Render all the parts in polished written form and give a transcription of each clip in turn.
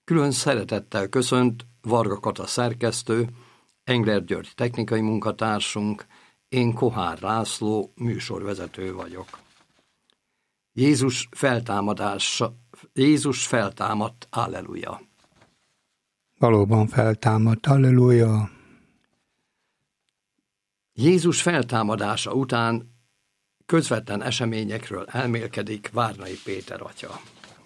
Külön szeretettel köszönt Varga Kata szerkesztő, Engler György technikai munkatársunk, én Kohár László műsorvezető vagyok. Jézus feltámadt, alleluja! Valóban feltámadt, alleluja! Jézus feltámadása után közvetlen eseményekről elmélkedik Várnai Péter atya.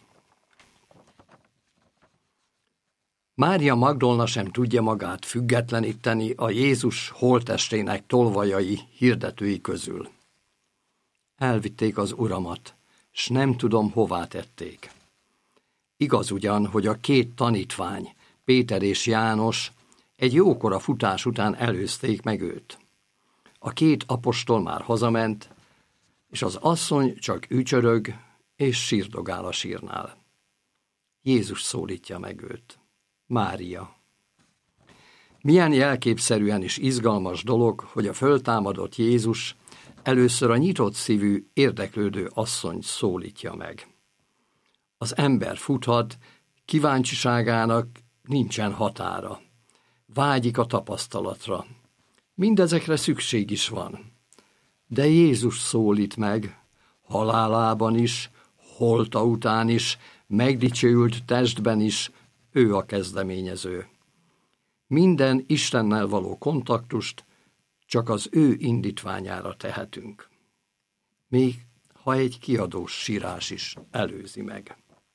Mária Magdolna sem tudja magát függetleníteni a Jézus holttestének tolvajai hirdetői közül. Elvitték az Uramat, s nem tudom, hová tették. Igaz ugyan, hogy a két tanítvány, Péter és János, egy jókora futás után előzték meg őt. A két apostol már hazament, és az asszony csak ücsörög és sírdogál a sírnál. Jézus szólítja meg őt. Mária. Milyen jelképszerűen is izgalmas dolog, hogy a föltámadott Jézus először a nyitott szívű, érdeklődő asszonyt szólítja meg. Az ember futhat, kíváncsiságának nincsen határa. Vágyik a tapasztalatra. Mindezekre szükség is van. De Jézus szólít meg, halálában is, holta után is, megdicsőült testben is, ő a kezdeményező. Minden Istennel való kontaktust csak az ő indítványára tehetünk. Még ha egy kiadós sírás is előzi meg.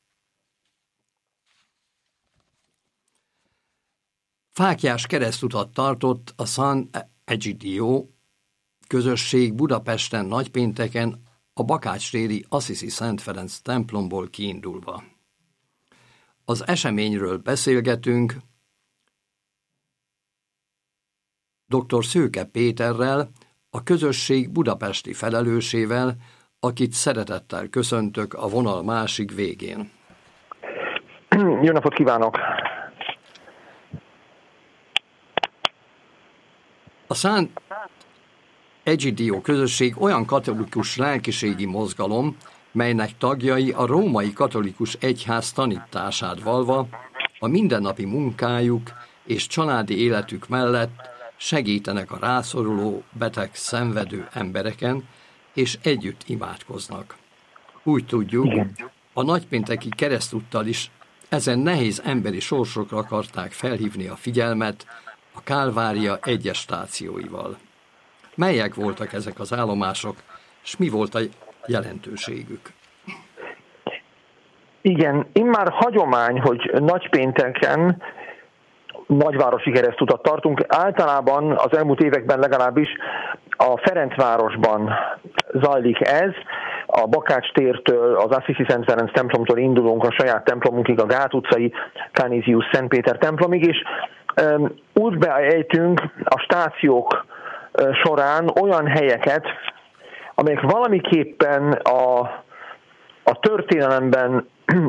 Fáklyás keresztutat tartott a San Egidio közösség Budapesten nagypénteken a Bakácstéri Assisi Szent Ferenc templomból kiindulva. Az eseményről beszélgetünk dr. Szőke Péterrel, a közösség budapesti felelősével, akit szeretettel köszöntök a vonal másik végén. Jó napot kívánok! A San Egidio közösség olyan katolikus lelkiségi mozgalom, melynek tagjai a római katolikus egyház tanítását vallva a mindennapi munkájuk és családi életük mellett segítenek a rászoruló, beteg, szenvedő embereken, és együtt imádkoznak. Úgy tudjuk, a nagypénteki keresztúttal is ezen nehéz emberi sorsokra akarták felhívni a figyelmet a Kálvária egyes stációival. Melyek voltak ezek az állomások, és mi volt a jelentőségük? Igen, immár hagyomány, hogy nagypénteken nagyvárosi keresztutat tartunk. Általában az elmúlt években legalábbis a Ferencvárosban zajlik ez. A Bakács tértől, az Assisi Szent Ferenc templomtól indulunk a saját templomunkig, a Gát utcai Canisius Szent Péter templomig, és útbe ejtünk a stációk során olyan helyeket, amelyek valamiképpen a történelemben,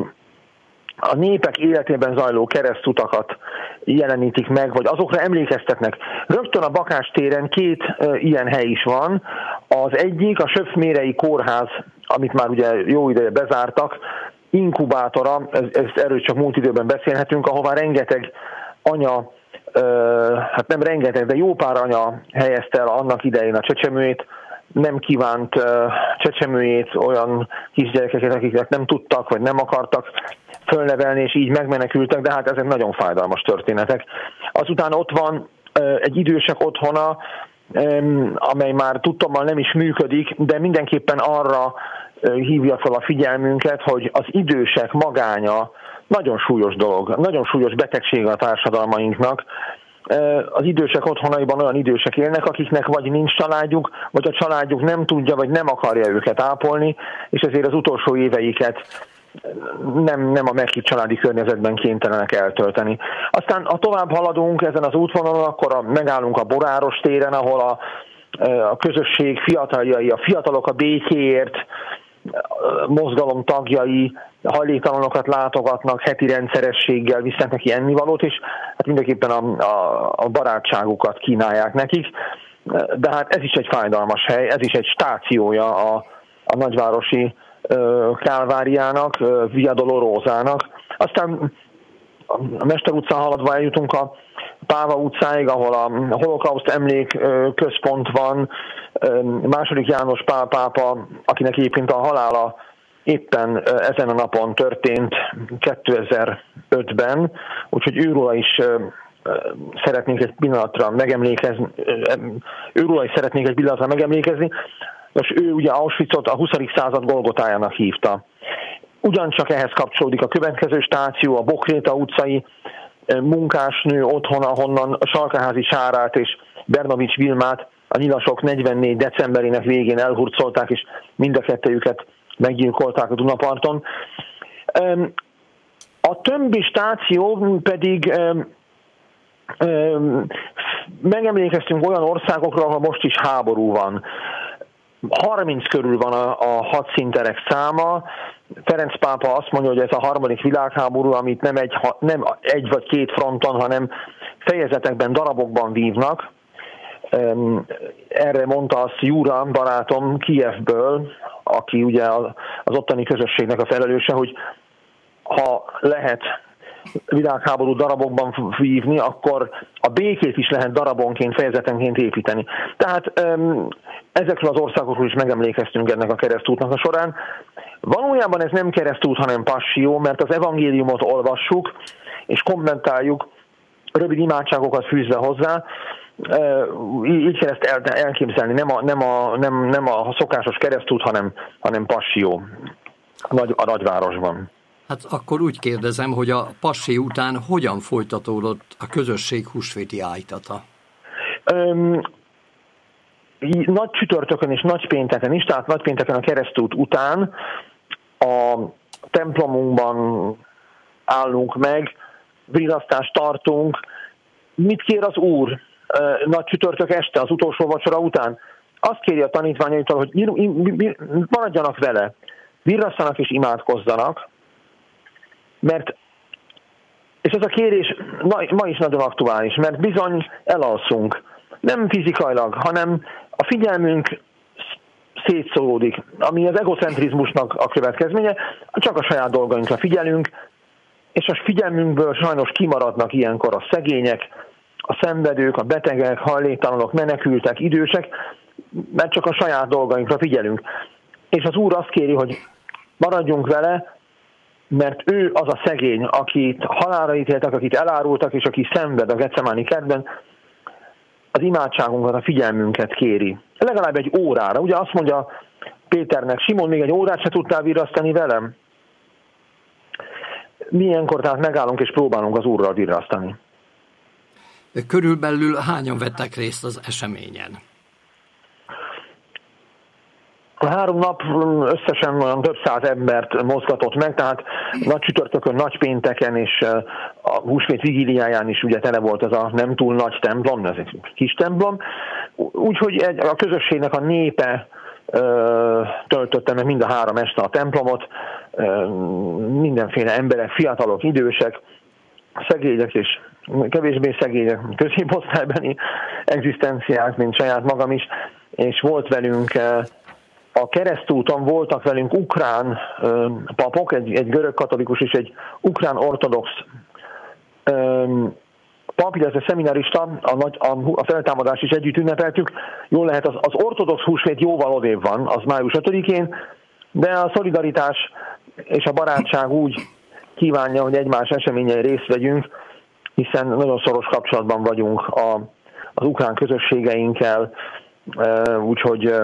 a népek életében zajló keresztutakat jelenítik meg, vagy azokra emlékeztetnek. Rögtön a Bakács téren két ilyen hely is van. Az egyik a Söpfmérei kórház, amit már ugye jó ideje bezártak, inkubátora, erről csak múlt időben beszélhetünk, ahová rengeteg anya, hát nem rengeteg, de jó pár anya helyezte el annak idején a csecsemőjét, nem kívánt csecsemőjét, olyan kisgyerekeket, akiket nem tudtak, vagy nem akartak fölnevelni, és így megmenekültek, de hát ezek nagyon fájdalmas történetek. Azután ott van egy idősek otthona, amely már tudtommal nem is működik, de mindenképpen arra hívja fel a figyelmünket, hogy az idősek magánya nagyon súlyos dolog, nagyon súlyos betegsége a társadalmainknak. Az idősek otthonaiban olyan idősek élnek, akiknek vagy nincs családjuk, vagy a családjuk nem tudja, vagy nem akarja őket ápolni, és ezért az utolsó éveiket nem a meghitt családi környezetben kénytelenek eltölteni. Aztán, ha tovább haladunk ezen az útvonalon, akkor megállunk a Boráros téren, ahol a közösség fiataljai, a Fiatalok a Békéért mozgalom tagjai hajléktalanokat látogatnak, heti rendszerességgel visznek neki ennivalót, és hát mindenképpen a barátságukat kínálják nekik. De hát ez is egy fájdalmas hely, ez is egy stációja a nagyvárosi Kálváriának, Via Dolorosának. Aztán a Mester utcán haladva eljutunk a Páva utcáig, ahol a holokauszt emlék központ van, II. János Pál pápa, akinek egyébként a halála éppen ezen a napon történt 2005-ben, úgyhogy őróla is szeretnénk egy pillanatra megemlékezni. Most ő ugye Auschwitzot a 20. század Golgotájának hívta. Ugyancsak ehhez kapcsolódik a következő stáció, a Bokréta utcai munkásnő otthon, ahonnan Salkaházi Sárát és Bernovics Vilmát a nyilasok 44. decemberének végén elhurcolták, és mind a kettejüket meggyilkolták a Dunaparton. A többi stáció pedig megemlékeztünk olyan országokra, ahol most is háború van. 30 körül van a hadszínterek száma. Ferenc pápa azt mondja, hogy ez a harmadik világháború, amit nem egy vagy két fronton, hanem fejezetekben, darabokban vívnak. Erre mondta azt Júra barátom Kijevből, aki ugye az ottani közösségnek a felelőse, hogy ha lehet világháború darabokban vívni, akkor a békét is lehet darabonként, fejezetenként építeni. Tehát ezekről az országokról is megemlékeztünk ennek a keresztútnak a során. Valójában ez nem keresztút, hanem passzió, mert az evangéliumot olvassuk, és kommentáljuk, rövid imádságokat fűzve hozzá. Így kell ezt elképzelni, nem a szokásos keresztút, hanem passzió a nagyvárosban. Hát akkor úgy kérdezem, hogy a passé után hogyan folytatódott a közösség húsvéti ájtata? Nagy csütörtökön és nagypénteken is, tehát nagypénteken a keresztút után a templomunkban állunk meg, virasztást tartunk. Mit kér az Úr nagy csütörtök este, az utolsó vacsora után? Azt kéri a tanítványaitól, hogy maradjanak vele, virrasszanak és imádkozzanak, és ez a kérés ma is nagyon aktuális, mert bizony elalszunk. Nem fizikailag, hanem a figyelmünk szétszólódik, ami az egocentrizmusnak a következménye, csak a saját dolgainkra figyelünk, és a figyelmünkből sajnos kimaradnak ilyenkor a szegények, a szenvedők, a betegek, hajléktalanok, menekültek, idősek, mert csak a saját dolgainkra figyelünk. És az Úr azt kéri, hogy maradjunk vele, mert ő az a szegény, akit halálra ítéltek, akit elárultak, és aki szenved a Getsemáni kertben, az imádságunkat, a figyelmünket kéri. Legalább egy órára. Ugye azt mondja Péternek, Simon, még egy órát se tudtál virrasztani velem? Milyenkor tehát megállunk és próbálunk az Úrral virrasztani. Körülbelül hányan vettek részt az eseményen? A 3 nap összesen olyan több száz embert mozgatott meg, tehát nagy csütörtökön, nagy pénteken és a húsvét vigíliáján is ugye tele volt ez a nem túl nagy templom, ez egy kis templom. Úgyhogy a közösségnek a népe töltötte meg mind a 3 este a templomot, mindenféle emberek, fiatalok, idősek, szegények és kevésbé szegények, középosztálybeli egzisztenciák, mint saját magam is, és volt velünk a keresztúton voltak velünk ukrán papok, egy görög katolikus és egy ukrán ortodox pap, illetve szeminarista, a feltámadást is együtt ünnepeltük. Jól lehet, az ortodox húsvét jóval odébb van, az május 5-én, de a szolidaritás és a barátság úgy kívánja, hogy egymás eseményei részt vegyünk, hiszen nagyon szoros kapcsolatban vagyunk az ukrán közösségeinkkel, úgyhogy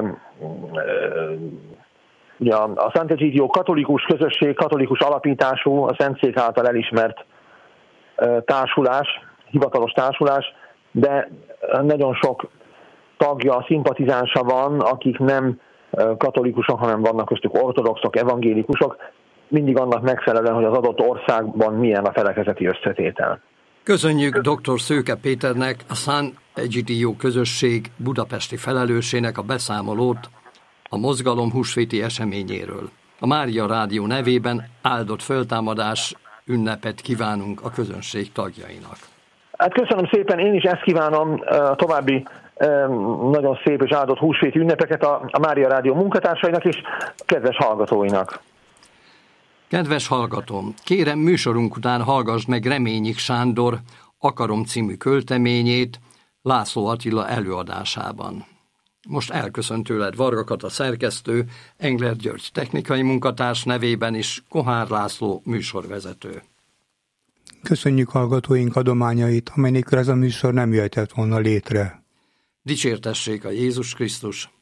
ugye a Sant'Egidio katolikus közösség, katolikus alapítású, a Szentszék által elismert társulás, hivatalos társulás, de nagyon sok tagja, szimpatizánsa van, akik nem katolikusok, hanem vannak köztük ortodoxok, evangélikusok, mindig annak megfelelően, hogy az adott országban milyen a felekezeti összetétel. Köszönjük dr. Szőke Péternek, a Sant'Egidio közösség budapesti felelősének a beszámolót a mozgalom húsvéti eseményéről. A Mária Rádió nevében áldott feltámadás ünnepet kívánunk a közönség tagjainak. Hát köszönöm szépen, én is ezt kívánom, további nagyon szép és áldott húsvéti ünnepeket a Mária Rádió munkatársainak és kedves hallgatóinak. Kedves hallgatóm, kérem műsorunk után hallgassd meg Reményik Sándor Akarom című költeményét László Attila előadásában. Most elköszön tőled Varga Kata szerkesztő, Engler György technikai munkatárs nevében is, Kohár László műsorvezető. Köszönjük hallgatóink adományait, amely nélkül ez a műsor nem jöhetett volna létre. Dicsértessék a Jézus Krisztus!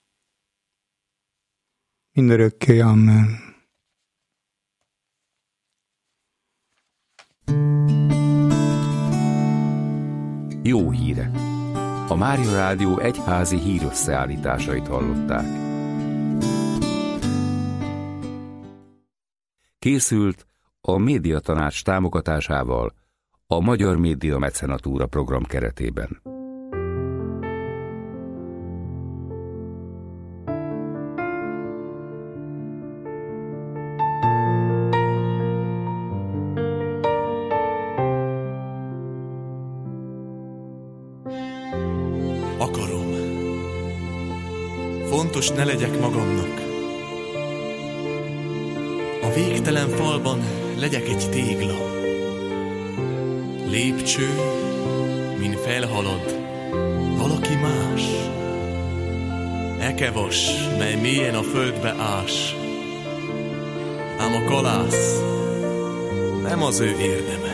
Mindörökké, amen. Jó hírek! A Mária Rádió egyházi hírösszeállításait hallották. Készült a Médiatanács támogatásával a Magyar Média Mecenatúra program keretében. Akarom. Fontos ne legyek magamnak. A végtelen falban legyek egy tégla. Lépcső, min felhalad valaki más. Ekevas, mely mélyen a földbe ás. Ám a kalász nem az ő érdeme.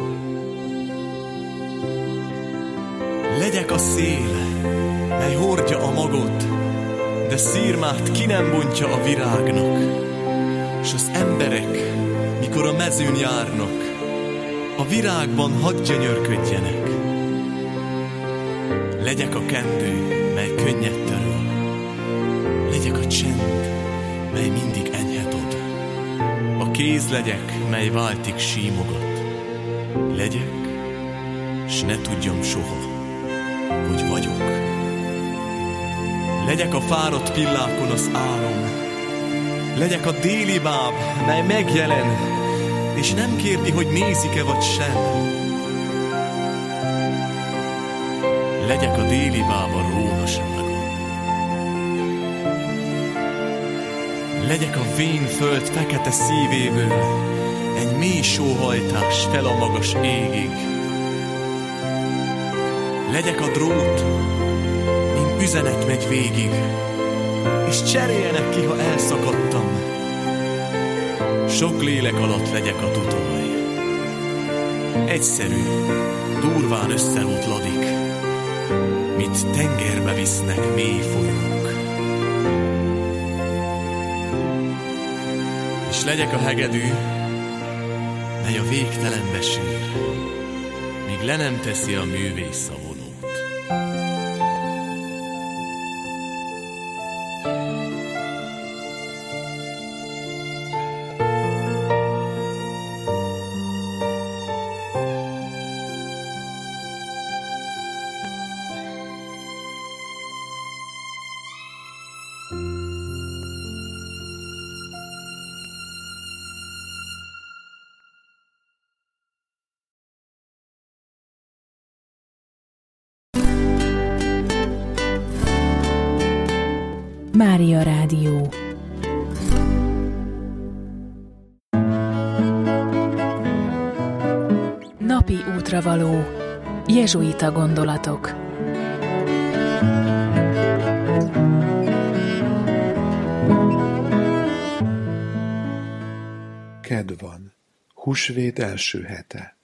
Legyek a szél, mely hordja a magot, de szírmát ki nem bontja a virágnak. S az emberek, mikor a mezőn járnak, a virágban hadd gyönyörködjenek. Legyek a kendő, mely könnyet töröl. Legyek a csend, mely mindig enyhet ad. A kéz legyek, mely váltig símogat. Legyek, s ne tudjam soha, hogy vagyok. Legyek a fáradt pillákon az álom. Legyek a déli báb, mely megjelen, és nem kérdi, hogy nézik-e vagy sem. Legyek a déli báb a rónaságon. Legyek a vén föld fekete szívéből, egy mély sóhajtás fel a magas égig. Legyek a drót, mint üzenet megy végig, és cseréljenek ki, ha elszakadtam. Sok lélek alatt legyek a tutaj. Egyszerű, durván összeótladik, mit tengerbe visznek mély folyók. És legyek a hegedű, mely a végtelenbe sír, míg le nem teszi a művész a vonót. Mária Rádió. Napi útravaló. Jezsuita gondolatok. Kedd van. Húsvét első hete.